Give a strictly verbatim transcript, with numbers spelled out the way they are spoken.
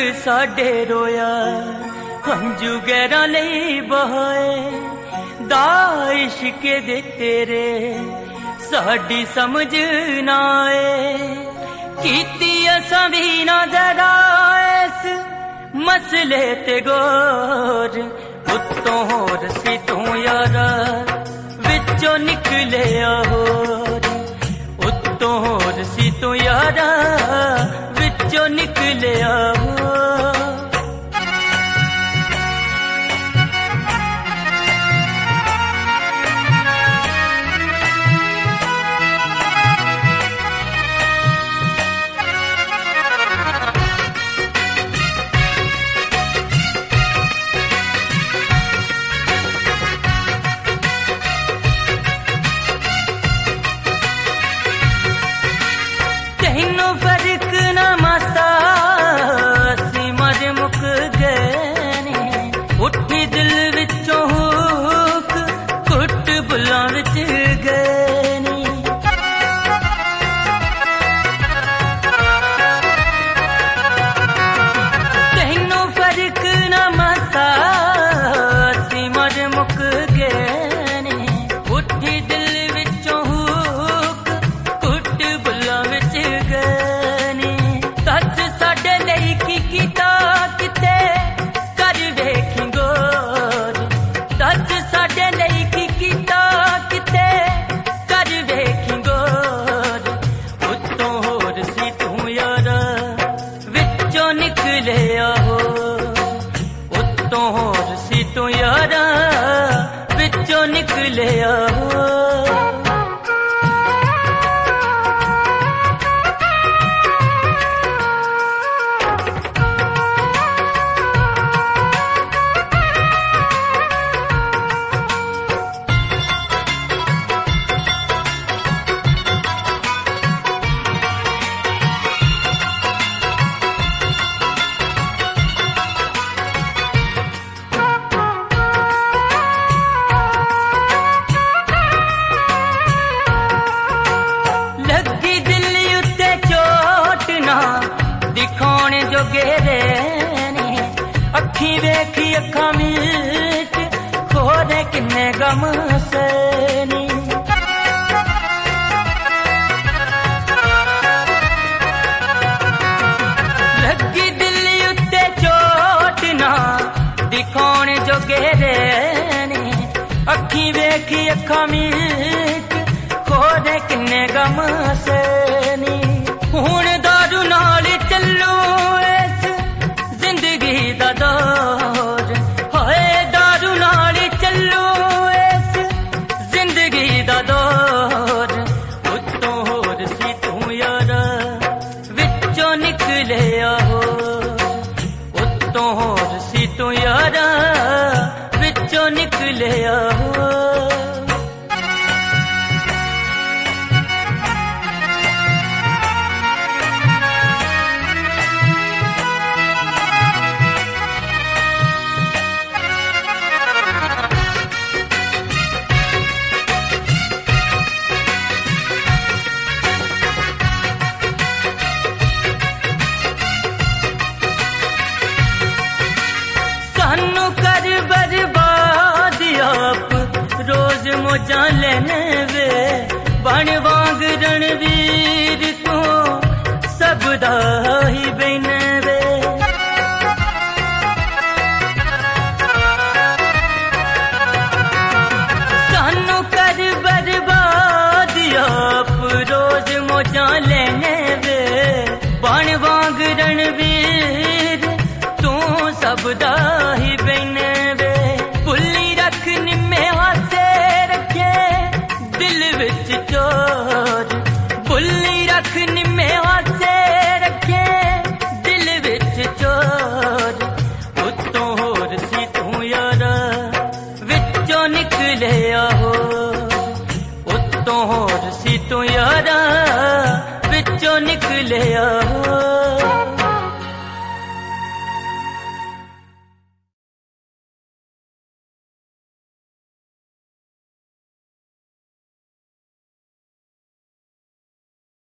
साडे रोया हंजू गैरां लई बहाए दा इश्के दे तेरे साडी समझ ना आए कीती असां भी ना जरा इस मसले ते गौर उत्तों होर सी तू यारा विचों निकले होर उत्तों होर सी तू यारा विचों निकले होर निकले अखी वेखी अखा मीट खोरे किन्ने गम सैनी लगी दिल्ली उत्ते चोट ना दिखाने जो गेरे ने अखी वेखी अखा मीट खोरे किन्ने गम सैनी हुण दारू नाल चलू दौर हाय दारू नाल चलू इस जिंदगी दा दौर उत्तों होर सी तू यारा विचों निकले हो उत्तों होर सी तू यारा विचों निकले हो मौजा लेने वे बन वांग रणवीर को सब दा ही बिन